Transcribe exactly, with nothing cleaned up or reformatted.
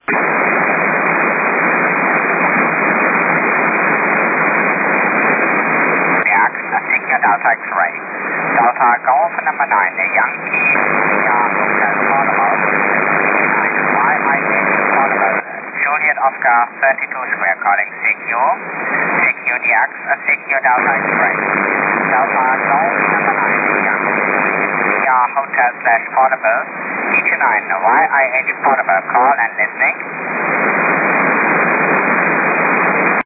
Delta X-ray. Delta Golf number nine, Yankee, India, Hotel Portable, nine, Y I H Portable, Juliet Oscar thirty-two Square calling secure, secure D X, secure Delta X-ray. Delta Golf number nine, Yankee, India, Hotel slash Portable, H nine, Y I H Portable call and listening.